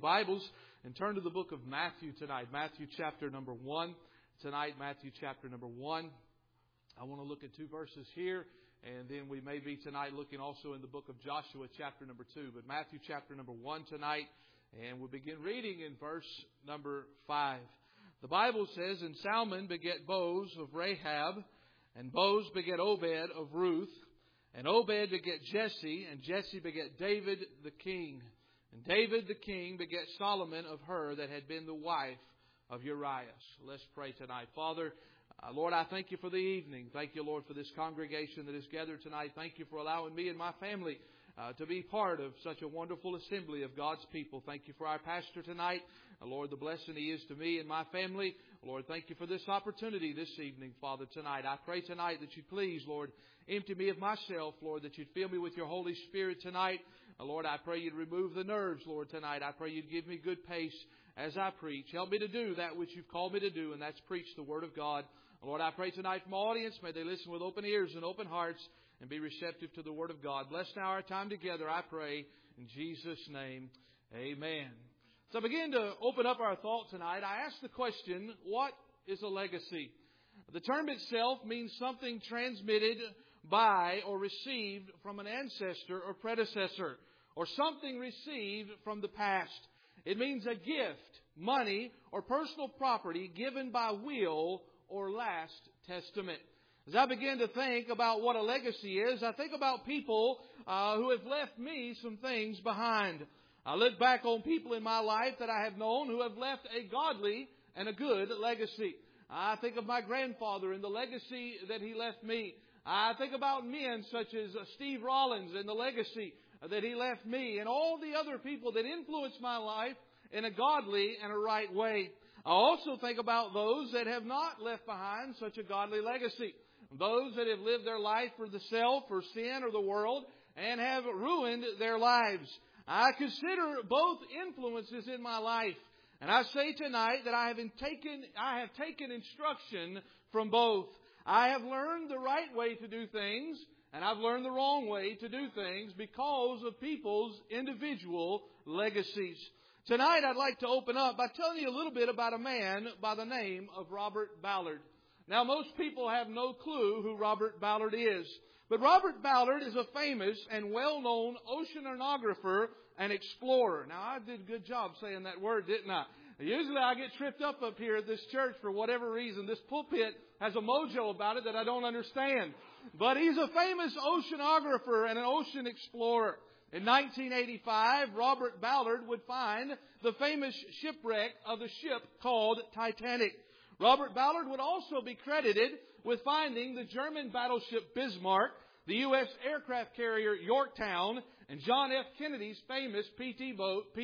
Bibles and turn to the book of Matthew tonight. Matthew chapter number 1. Tonight, Matthew chapter number 1. I want to look at two verses here, and then we may be tonight looking also in the book of Joshua chapter number 2. But Matthew chapter number 1 tonight, and we'll begin reading in verse number 5. The Bible says, "And Salmon begat Boaz of Rahab, and Boaz begat Obed of Ruth, and Obed begat Jesse, and Jesse begat David the king. And David the king begat Solomon of her that had been the wife of Uriah." Let's pray tonight. Father, Lord, I thank You for the evening. Thank You, Lord, for this congregation that is gathered tonight. Thank You for allowing me and my family to be part of such a wonderful assembly of God's people. Thank You for our pastor tonight. Lord, the blessing he is to me and my family. Lord, thank You for this opportunity this evening, Father, tonight. I pray tonight that You'd please, Lord, empty me of myself, Lord, that You'd fill me with Your Holy Spirit tonight. Lord, I pray You'd remove the nerves, Lord, tonight. I pray You'd give me good pace as I preach. Help me to do that which You've called me to do, and that's preach the Word of God. Lord, I pray tonight from my audience, may they listen with open ears and open hearts and be receptive to the Word of God. Bless now our time together, I pray, in Jesus' name, amen. So I begin to open up our thought tonight. I ask the question, what is a legacy? The term itself means something transmitted by or received from an ancestor or predecessor, or something received from the past. It means a gift, money, or personal property given by will or last testament. As I begin to think about what a legacy is, I think about people who have left me some things behind. I look back on people in my life that I have known who have left a godly and a good legacy. I think of my grandfather and the legacy that he left me. I think about men such as Steve Rollins and the legacy that he left me, and all the other people that influenced my life in a godly and a right way. I also think about those that have not left behind such a godly legacy. Those that have lived their life for the self or sin or the world and have ruined their lives. I consider both influences in my life. And I say tonight that I have taken instruction from both. I have learned the right way to do things, and I've learned the wrong way to do things because of people's individual legacies. Tonight I'd like to open up by telling you a little bit about a man by the name of Robert Ballard. Now most people have no clue who Robert Ballard is. But Robert Ballard is a famous and well-known oceanographer and explorer. Now I did a good job saying that word, didn't I? Usually I get tripped up here at this church for whatever reason. This pulpit has a mojo about it that I don't understand. But he's a famous oceanographer and an ocean explorer. In 1985, Robert Ballard would find the famous shipwreck of the ship called Titanic. Robert Ballard would also be credited with finding the German battleship Bismarck, the U.S. aircraft carrier Yorktown, and John F. Kennedy's famous PT boat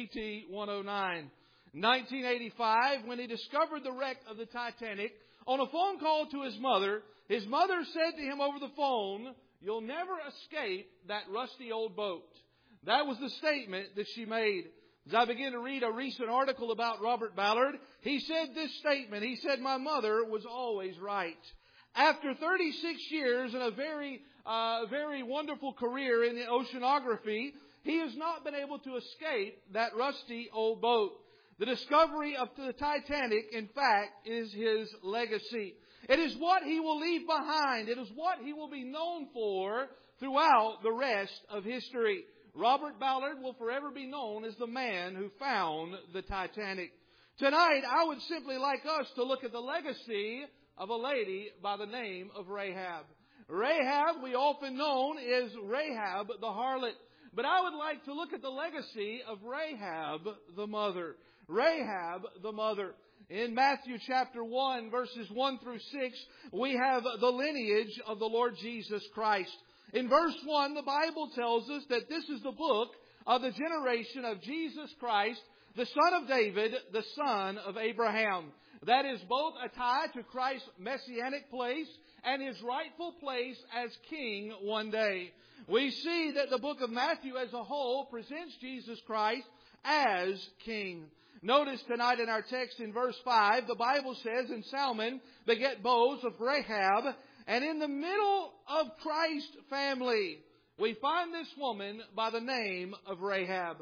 PT-109. In 1985, when he discovered the wreck of the Titanic, on a phone call to his mother said to him over the phone, "You'll never escape that rusty old boat." That was the statement that she made. As I began to read a recent article about Robert Ballard, he said this statement. He said, "My mother was always right." After 36 years and a very wonderful career in the oceanography, he has not been able to escape that rusty old boat. The discovery of the Titanic, in fact, is his legacy. It is what he will leave behind. It is what he will be known for throughout the rest of history. Robert Ballard will forever be known as the man who found the Titanic. Tonight, I would simply like us to look at the legacy of a lady by the name of Rahab. Rahab, we often known as Rahab the harlot. But I would like to look at the legacy of Rahab the mother. Rahab the mother. In Matthew chapter 1, verses 1 through 6, we have the lineage of the Lord Jesus Christ. In verse 1, the Bible tells us that this is the book of the generation of Jesus Christ, the son of David, the son of Abraham. That is both a tie to Christ's messianic place and His rightful place as king one day. We see that the book of Matthew as a whole presents Jesus Christ as king. Notice tonight in our text in verse 5, the Bible says, "And Salmon begat Boaz of Rahab." And in the middle of Christ's family, we find this woman by the name of Rahab.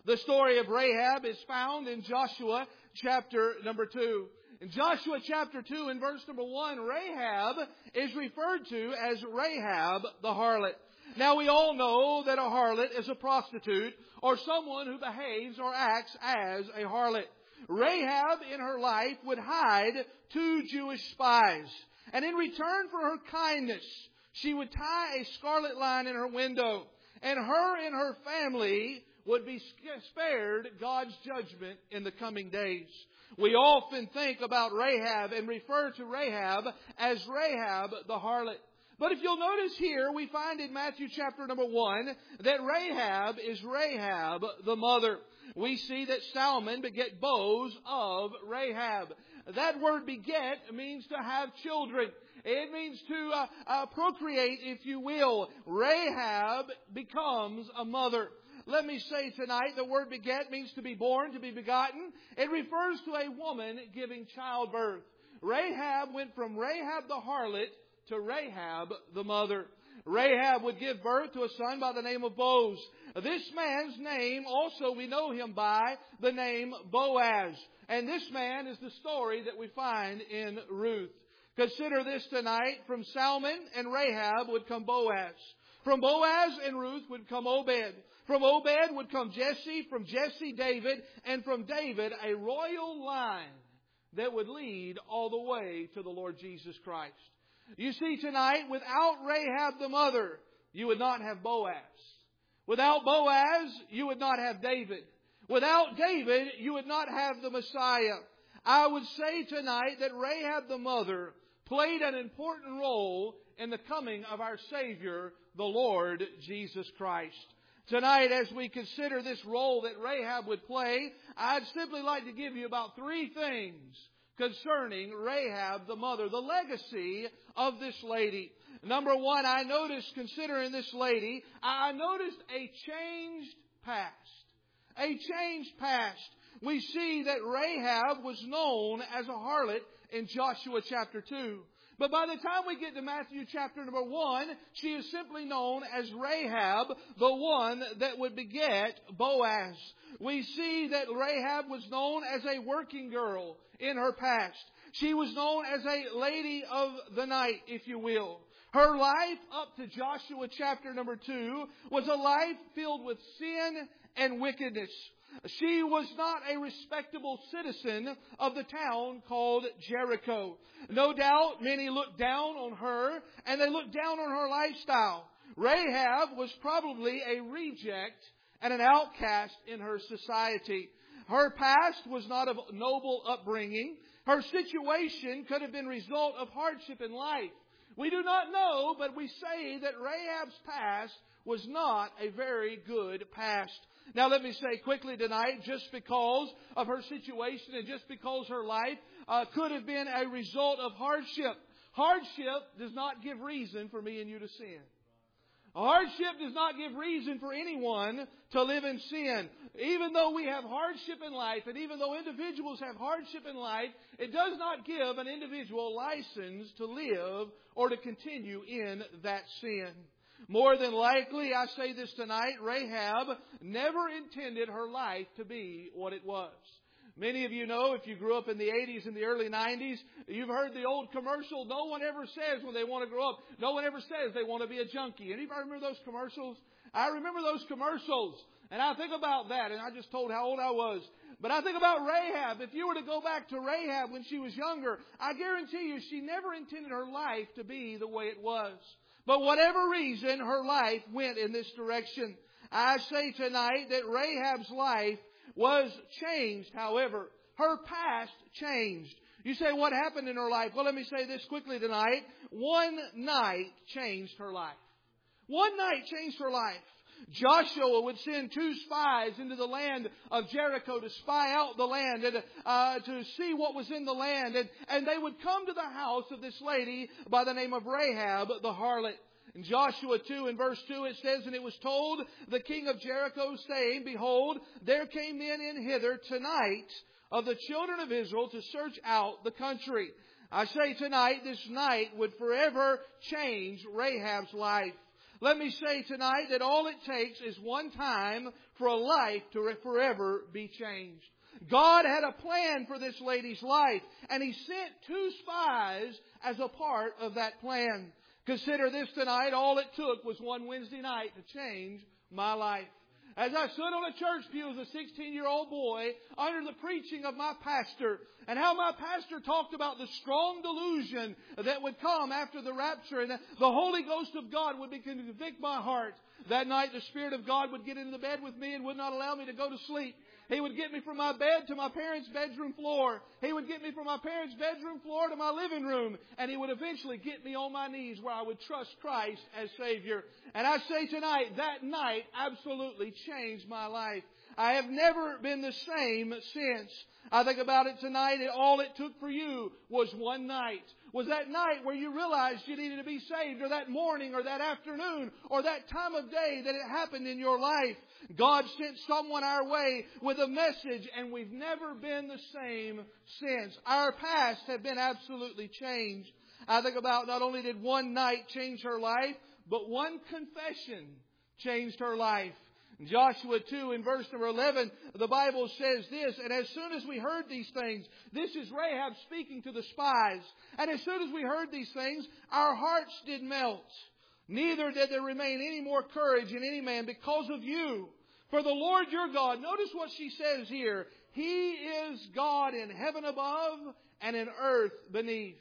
The story of Rahab is found in Joshua chapter number 2. In Joshua chapter 2 in verse number 1, Rahab is referred to as Rahab the harlot. Now we all know that a harlot is a prostitute or someone who behaves or acts as a harlot. Rahab in her life would hide 2 Jewish spies. And in return for her kindness, she would tie a scarlet line in her window. And her family would be spared God's judgment in the coming days. We often think about Rahab and refer to Rahab as Rahab the harlot. But if you'll notice here, we find in Matthew chapter number 1 that Rahab is Rahab the mother. We see that Salmon beget Boaz of Rahab. That word beget means to have children. It means to procreate, if you will. Rahab becomes a mother. Let me say tonight, the word beget means to be born, to be begotten. It refers to a woman giving childbirth. Rahab went from Rahab the harlot to Rahab the mother. Rahab would give birth to a son by the name of Boaz. This man's name, also we know him by the name Boaz. And this man is the story that we find in Ruth. Consider this tonight. From Salmon and Rahab would come Boaz. From Boaz and Ruth would come Obed. From Obed would come Jesse. From Jesse, David. And from David, a royal line that would lead all the way to the Lord Jesus Christ. You see tonight, without Rahab the mother, you would not have Boaz. Without Boaz, you would not have David. Without David, you would not have the Messiah. I would say tonight that Rahab the mother played an important role in the coming of our Savior, the Lord Jesus Christ. Tonight, as we consider this role that Rahab would play, I'd simply like to give you about 3 things concerning Rahab the mother, the legacy of this lady. Number 1, I noticed, considering this lady, I noticed a changed past. A changed past. We see that Rahab was known as a harlot in Joshua chapter 2. But by the time we get to Matthew chapter number 1, she is simply known as Rahab, the one that would beget Boaz. We see that Rahab was known as a working girl in her past. She was known as a lady of the night, if you will. Her life up to Joshua chapter number 2 was a life filled with sin and wickedness. She was not a respectable citizen of the town called Jericho. No doubt many looked down on her, and they looked down on her lifestyle. Rahab was probably a reject and an outcast in her society. Her past was not of noble upbringing. Her situation could have been a result of hardship in life. We do not know, but we say that Rahab's past was not a very good past. Now let me say quickly tonight, just because of her situation and just because her life could have been a result of hardship. Hardship does not give reason for me and you to sin. Hardship does not give reason for anyone to live in sin. Even though we have hardship in life, and even though individuals have hardship in life, it does not give an individual license to live or to continue in that sin. More than likely, I say this tonight, Rahab never intended her life to be what it was. Many of you know, if you grew up in the 80s and the early 90s, you've heard the old commercial, no one ever says when they want to grow up, no one ever says they want to be a junkie. Anybody remember those commercials? I remember those commercials, and I think about that, and I just told how old I was. But I think about Rahab. If you were to go back to Rahab when she was younger, I guarantee you she never intended her life to be the way it was. But whatever reason, her life went in this direction. I say tonight that Rahab's life was changed, however. Her past changed. You say, what happened in her life? Well, let me say this quickly tonight. One night changed her life. One night changed her life. Joshua would send 2 spies into the land of Jericho to spy out the land and to see what was in the land. And they would come to the house of this lady by the name of Rahab the harlot. In Joshua 2 and verse 2 it says, "And it was told the king of Jericho, saying, Behold, there came men in hither tonight of the children of Israel to search out the country." I say tonight, this night would forever change Rahab's life. Let me say tonight that all it takes is one time for a life to forever be changed. God had a plan for this lady's life, and He sent 2 spies as a part of that plan. Consider this tonight, all it took was one Wednesday night to change my life. As I stood on a church pew as a 16-year-old boy under the preaching of my pastor, and how my pastor talked about the strong delusion that would come after the rapture, and the Holy Ghost of God would begin to convict my heart. That night the Spirit of God would get into the bed with me and would not allow me to go to sleep. He would get me from my bed to my parents' bedroom floor. He would get me from my parents' bedroom floor to my living room. And He would eventually get me on my knees where I would trust Christ as Savior. And I say tonight, that night absolutely changed my life. I have never been the same since. I think about it tonight, and all it took for you was one night. Was that night where you realized you needed to be saved, or that morning, or that afternoon, or that time of day that it happened in your life. God sent someone our way with a message, and we've never been the same since. Our past have been absolutely changed. I think about not only did one night change her life, but one confession changed her life. In Joshua 2 in verse number 11, the Bible says this, and as soon as we heard these things, this is Rahab speaking to the spies, and as soon as we heard these things, our hearts did melt. Neither did there remain any more courage in any man because of you. For the Lord your God, notice what she says here, He is God in heaven above and in earth beneath.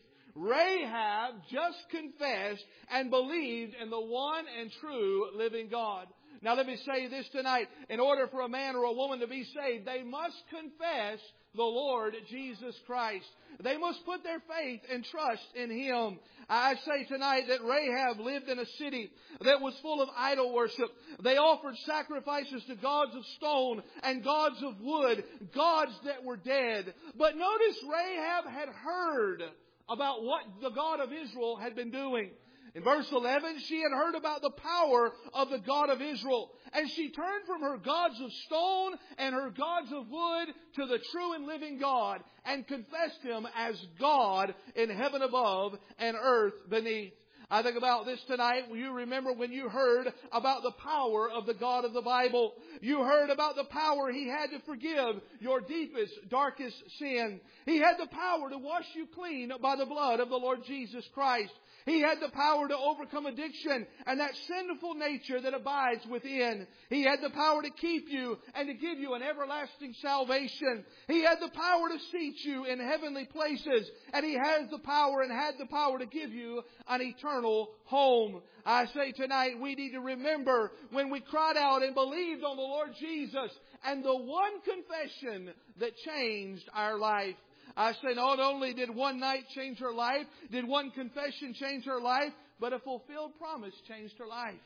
Rahab just confessed and believed in the one and true living God. Now let me say this tonight. In order for a man or a woman to be saved, they must confess the Lord Jesus Christ. They must put their faith and trust in Him. I say tonight that Rahab lived in a city that was full of idol worship. They offered sacrifices to gods of stone and gods of wood, gods that were dead. But notice Rahab had heard about what the God of Israel had been doing. In verse 11, she had heard about the power of the God of Israel. And she turned from her gods of stone and her gods of wood to the true and living God and confessed Him as God in heaven above and earth beneath. I think about this tonight. You remember when you heard about the power of the God of the Bible. You heard about the power He had to forgive your deepest, darkest sin. He had the power to wash you clean by the blood of the Lord Jesus Christ. He had the power to overcome addiction and that sinful nature that abides within. He had the power to keep you and to give you an everlasting salvation. He had the power to seat you in heavenly places. And He has the power and had the power to give you an eternal home. I say tonight we need to remember when we cried out and believed on the Lord Jesus and the one confession that changed our life. I say not only did one night change her life, did one confession change her life, but a fulfilled promise changed her life.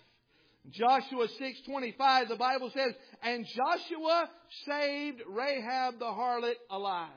Joshua 6:25, the Bible says, and Joshua saved Rahab the harlot alive.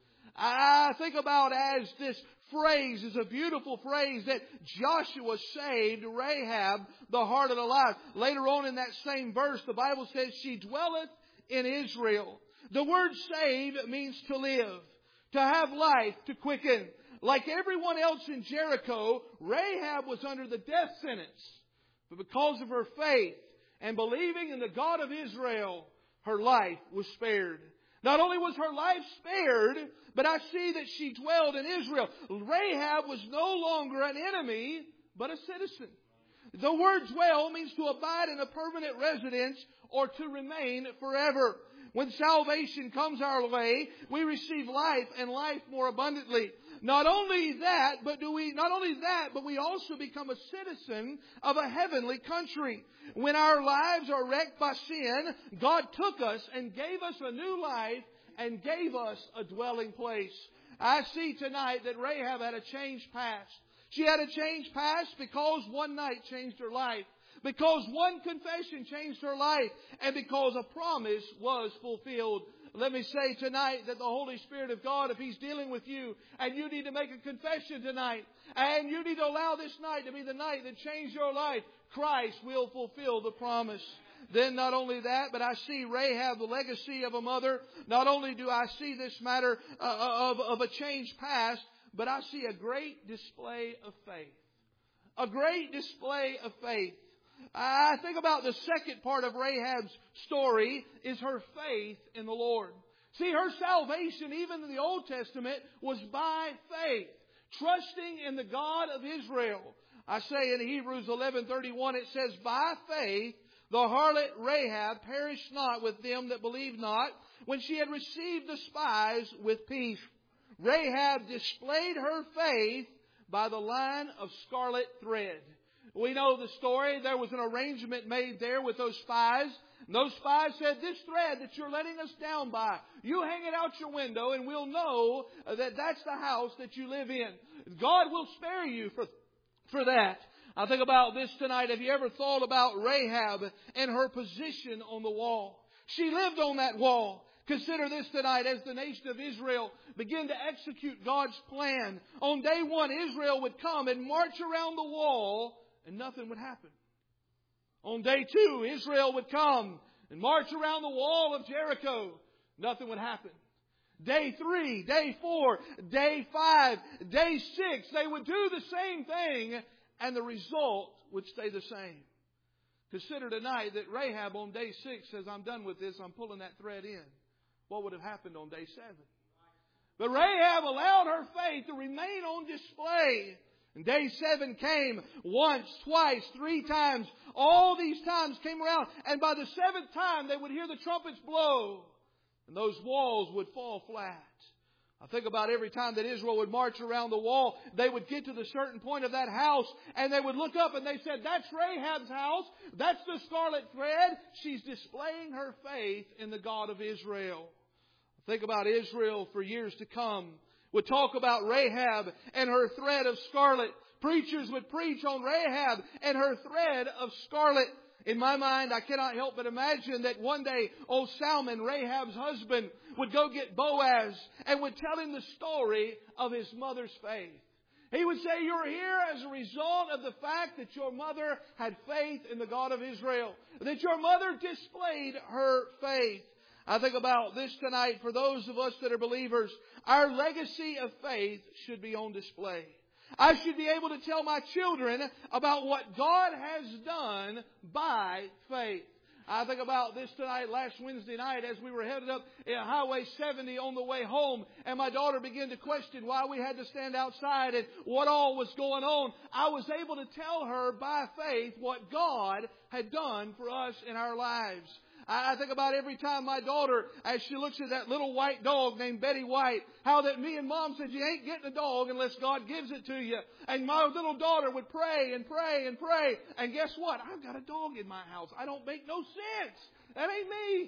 I think about as this phrase is a beautiful phrase that Joshua saved Rahab the harlot alive. Later on in that same verse, the Bible says she dwelleth in Israel. The word save means to live. To have life, to quicken. Like everyone else in Jericho, Rahab was under the death sentence. But because of her faith and believing in the God of Israel, her life was spared. Not only was her life spared, but I see that she dwelled in Israel. Rahab was no longer an enemy, but a citizen. The word dwell means to abide in a permanent residence or to remain forever. When salvation comes our way, we receive life and life more abundantly. Not only that, but we also become a citizen of a heavenly country. When our lives are wrecked by sin, God took us and gave us a new life and gave us a dwelling place. I see tonight that Rahab had a changed past. She had a changed past because one night changed her life. Because one confession changed her life. And because a promise was fulfilled. Let me say tonight that the Holy Spirit of God, if He's dealing with you and you need to make a confession tonight and you need to allow this night to be the night that changed your life, Christ will fulfill the promise. Then not only that, but I see Rahab, the legacy of a mother. Not only do I see this matter of a changed past, but I see a great display of faith. A great display of faith. I think about the second part of Rahab's story is her faith in the Lord. See, her salvation, even in the Old Testament, was by faith, trusting in the God of Israel. I say in Hebrews 11:31, it says, by faith the harlot Rahab perished not with them that believed not, when she had received the spies with peace. Rahab displayed her faith by the line of scarlet thread. We know the story. There was an arrangement made there with those spies. And those spies said, this thread that you're letting us down by, you hang it out your window and we'll know that that's the house that you live in. God will spare you for that. I think about this tonight. Have you ever thought about Rahab and her position on the wall? She lived on that wall. Consider this tonight, as the nation of Israel began to execute God's plan. On day one, Israel would come and march around the wall and nothing would happen. On day two, Israel would come and march around the wall of Jericho. Nothing would happen. Day 3, day 4, day 5, day 6, they would do the same thing and the result would stay the same. Consider tonight that Rahab on day 6 says, I'm done with this, I'm pulling that thread in. What would have happened on day 7? But Rahab allowed her faith to remain on display. And day 7 came once, twice, 3 times. All these times came around. And by the 7th time, they would hear the trumpets blow. And those walls would fall flat. I think about every time that Israel would march around the wall, they would get to the certain point of that house and they would look up and they said, that's Rahab's house. That's the scarlet thread. She's displaying her faith in the God of Israel. I think about Israel for years to come. Would talk about Rahab and her thread of scarlet. Preachers would preach on Rahab and her thread of scarlet. In my mind, I cannot help but imagine that one day old Salmon, Rahab's husband, would go get Boaz and would tell him the story of his mother's faith. He would say, you're here as a result of the fact that your mother had faith in the God of Israel. That your mother displayed her faith. I think about this tonight for those of us that are believers. Our legacy of faith should be on display. I should be able to tell my children about what God has done by faith. I think about this tonight, last Wednesday night, as we were headed up Highway 70 on the way home, and my daughter began to question why we had to stand outside and what all was going on. I was able to tell her by faith what God had done for us in our lives. I think about every time my daughter, as she looks at that little white dog named Betty White, how that me and Mom said, you ain't getting a dog unless God gives it to you. And my little daughter would pray and pray and pray. And guess what? I've got a dog in my house. I don't make no sense. That ain't me.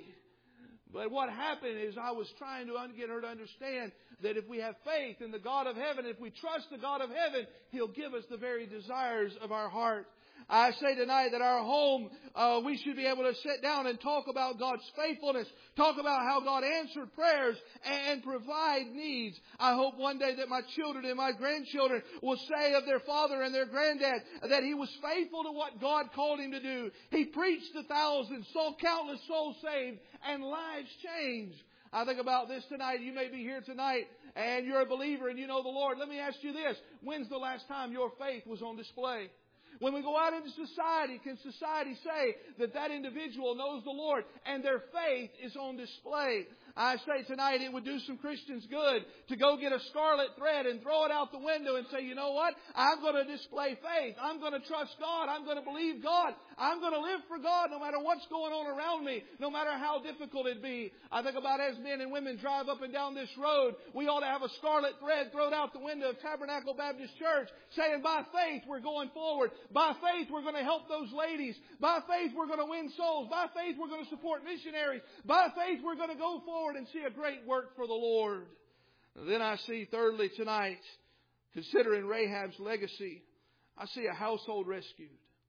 But what happened is I was trying to get her to understand that if we have faith in the God of heaven, if we trust the God of heaven, He'll give us the very desires of our heart. I say tonight that our home, we should be able to sit down and talk about God's faithfulness, talk about how God answered prayers and provide needs. I hope one day that my children and my grandchildren will say of their father and their granddad that he was faithful to what God called him to do. He preached to thousands, saw countless souls saved, and lives changed. I think about this tonight. You may be here tonight and you're a believer and you know the Lord. Let me ask you this. When's the last time your faith was on display? When we go out into society, can society say that that individual knows the Lord and their faith is on display? I say tonight it would do some Christians good to go get a scarlet thread and throw it out the window and say, you know what? I'm going to display faith. I'm going to trust God. I'm going to believe God. I'm going to live for God no matter what's going on around me, no matter how difficult it be. I think about as men and women drive up and down this road, we ought to have a scarlet thread thrown out the window of Tabernacle Baptist Church saying by faith we're going forward. By faith we're going to help those ladies. By faith we're going to win souls. By faith we're going to support missionaries. By faith we're going to go forward and see a great work for the Lord. And then I see thirdly tonight, considering Rahab's legacy, I see a household rescued.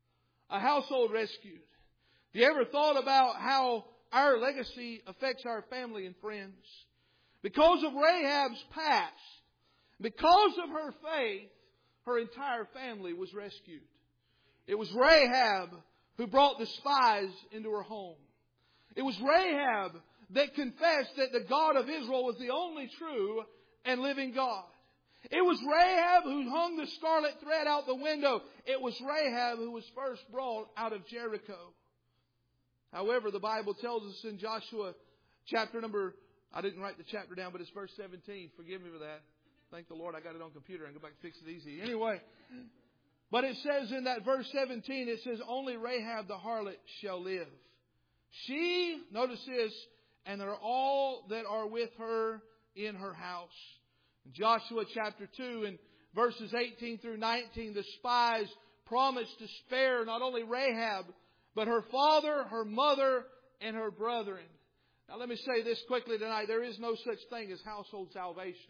A household rescued. Have you ever thought about how our legacy affects our family and friends? Because of Rahab's past, because of her faith, her entire family was rescued. It was Rahab who brought the spies into her home. It was Rahab that confessed that the God of Israel was the only true and living God. It was Rahab who hung the scarlet thread out the window. It was Rahab who was first brought out of Jericho. However, the Bible tells us in Joshua chapter number, I didn't write the chapter down, but it's verse 17. Forgive me for that. Thank the Lord I got it on computer. I can go back and fix it easy. Anyway, but it says in that verse 17, it says, only Rahab the harlot shall live. She, notice this, and they're all that are with her in her house. In Joshua chapter 2 and verses 18 through 19, the spies promised to spare not only Rahab, but her father, her mother, and her brethren. Now let me say this quickly tonight. There is no such thing as household salvation.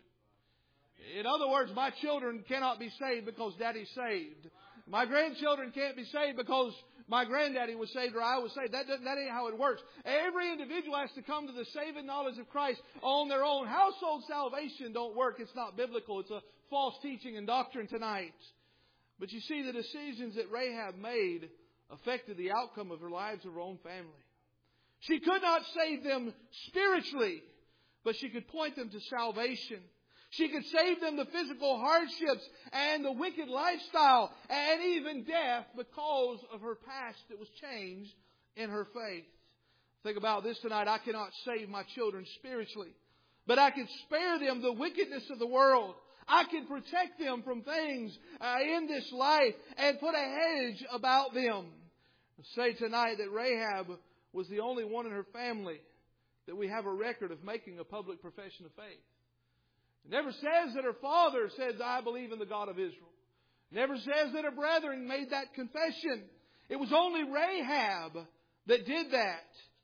In other words, my children cannot be saved because Daddy's saved. My grandchildren can't be saved because my granddaddy was saved or I was saved. That ain't how it works. Every individual has to come to the saving knowledge of Christ on their own. Household salvation don't work. It's not biblical. It's a false teaching and doctrine tonight. But you see, the decisions that Rahab made affected the outcome of her lives of her own family. She could not save them spiritually, but she could point them to salvation. She could save them the physical hardships and the wicked lifestyle and even death because of her past that was changed in her faith. Think about this tonight. I cannot save my children spiritually, but I can spare them the wickedness of the world. I can protect them from things in this life and put a hedge about them. I say tonight that Rahab was the only one in her family that we have a record of making a public profession of faith. It never says that her father said, I believe in the God of Israel. It never says that her brethren made that confession. It was only Rahab that did that.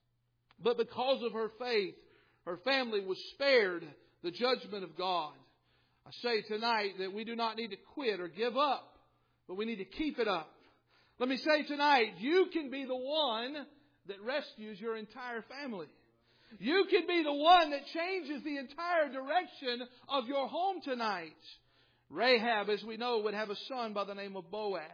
But because of her faith, her family was spared the judgment of God. I say tonight that we do not need to quit or give up, but we need to keep it up. Let me say tonight, you can be the one that rescues your entire family. You can be the one that changes the entire direction of your home tonight. Rahab, as we know, would have a son by the name of Boaz.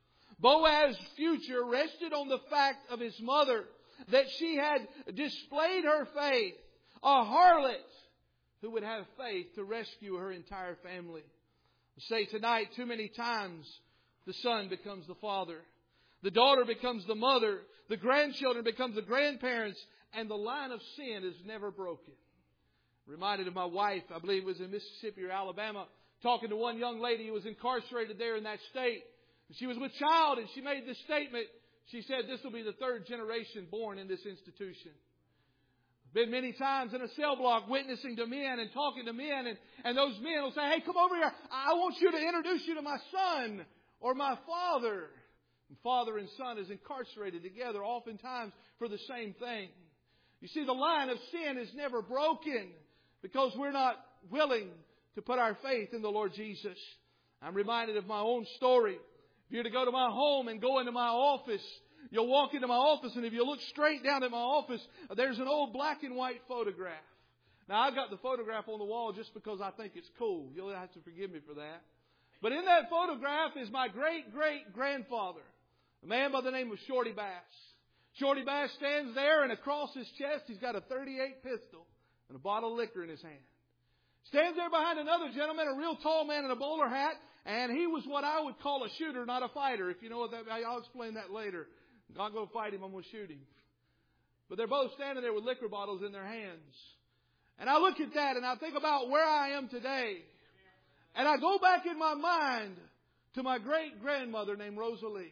Boaz's future rested on the fact of his mother, that she had displayed her faith, a harlot who would have faith to rescue her entire family. I say tonight, too many times the son becomes the father. The daughter becomes the mother. The grandchildren become the grandparents. And the line of sin is never broken. Reminded of my wife, I believe it was in Mississippi or Alabama, talking to one young lady who was incarcerated there in that state. She was with child and she made this statement. She said, this will be the third generation born in this institution. I've been many times in a cell block witnessing to men and talking to men. And those men will say, hey, come over here. I want you to introduce you to my son or my father. And father and son is incarcerated together oftentimes for the same thing. You see, the line of sin is never broken because we're not willing to put our faith in the Lord Jesus. I'm reminded of my own story. If you're to go to my home and go into my office, you'll walk into my office, and if you look straight down at my office, there's an old black and white photograph. Now, I've got the photograph on the wall just because I think it's cool. You'll have to forgive me for that. But in that photograph is my great-great-grandfather, a man by the name of Shorty Bass. Shorty Bass stands there, and across his chest he's got a .38 pistol and a bottle of liquor in his hand. Stands there behind another gentleman, a real tall man in a bowler hat, and he was what I would call a shooter, not a fighter. If you know what that means, I'll explain that later. I'm not going to fight him, I'm going to shoot him. But they're both standing there with liquor bottles in their hands. And I look at that and I think about where I am today. And I go back in my mind to my great-grandmother named Rosalie.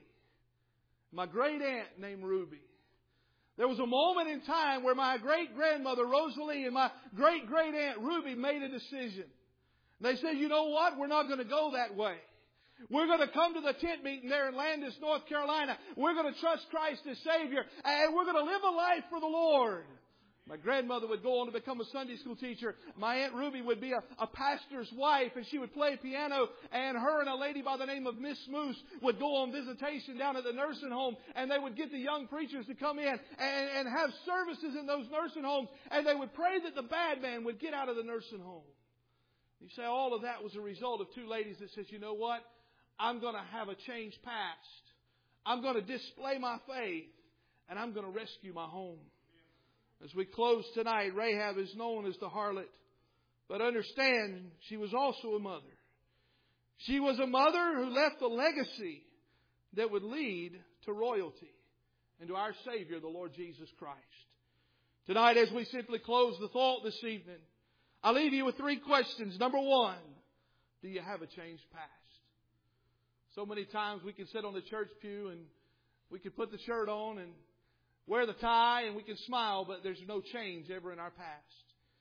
My great-aunt named Ruby. There was a moment in time where my great-grandmother Rosalie and my great-great-aunt Ruby made a decision. They said, you know what? We're not going to go that way. We're going to come to the tent meeting there in Landis, North Carolina. We're going to trust Christ as Savior. And we're going to live a life for the Lord. My grandmother would go on to become a Sunday school teacher. My Aunt Ruby would be a pastor's wife, and she would play piano. And her and a lady by the name of Miss Moose would go on visitation down at the nursing home. And they would get the young preachers to come in and have services in those nursing homes. And they would pray that the bad man would get out of the nursing home. You say all of that was a result of two ladies that says, you know what? I'm going to have a changed past. I'm going to display my faith. And I'm going to rescue my home. As we close tonight, Rahab is known as the harlot. But understand, she was also a mother. She was a mother who left a legacy that would lead to royalty and to our Savior, the Lord Jesus Christ. Tonight, as we simply close the thought this evening, I leave you with 3 questions. Number 1, do you have a changed past? So many times we can sit on the church pew and we can put the shirt on and wear the tie and we can smile, but there's no change ever in our past.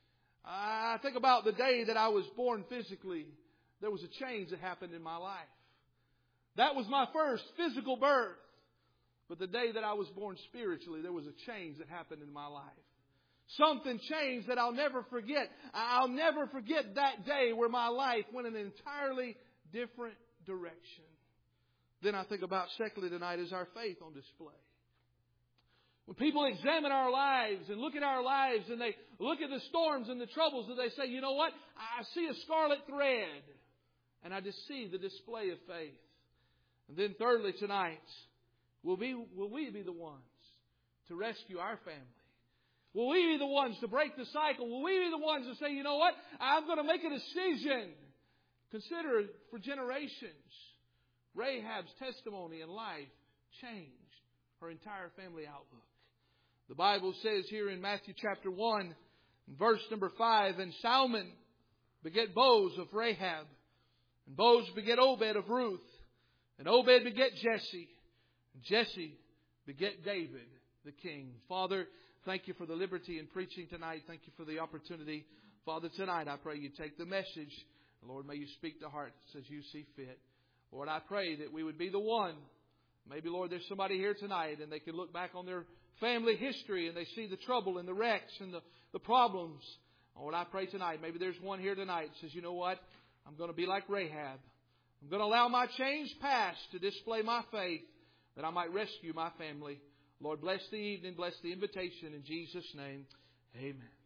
I think about the day that I was born physically. There was a change that happened in my life. That was my first physical birth. But the day that I was born spiritually, there was a change that happened in my life. Something changed that I'll never forget. I'll never forget that day where my life went in an entirely different direction. Then I think about, secondly, tonight is our faith on display. When people examine our lives and look at our lives and they look at the storms and the troubles and they say, you know what? I see a scarlet thread. And I just see the display of faith. And then thirdly tonight, will we be the ones to rescue our family? Will we be the ones to break the cycle? Will we be the ones to say, you know what? I'm going to make a decision. Consider it for generations. Rahab's testimony in life changed her entire family outlook. The Bible says here in Matthew chapter 1, verse number 5, and Salmon beget Boaz of Rahab, and Boaz beget Obed of Ruth, and Obed beget Jesse, and Jesse beget David the king. Father, thank you for the liberty in preaching tonight. Thank you for the opportunity. Father, tonight I pray you take the message. Lord, may you speak to hearts as you see fit. Lord, I pray that we would be the one. Maybe, Lord, there's somebody here tonight and they can look back on their family history and they see the trouble and the wrecks and the problems. Lord, I pray tonight, maybe there's one here tonight that says, you know what? I'm going to be like Rahab. I'm going to allow my changed past to display my faith that I might rescue my family. Lord, bless the evening, bless the invitation in Jesus' name. Amen.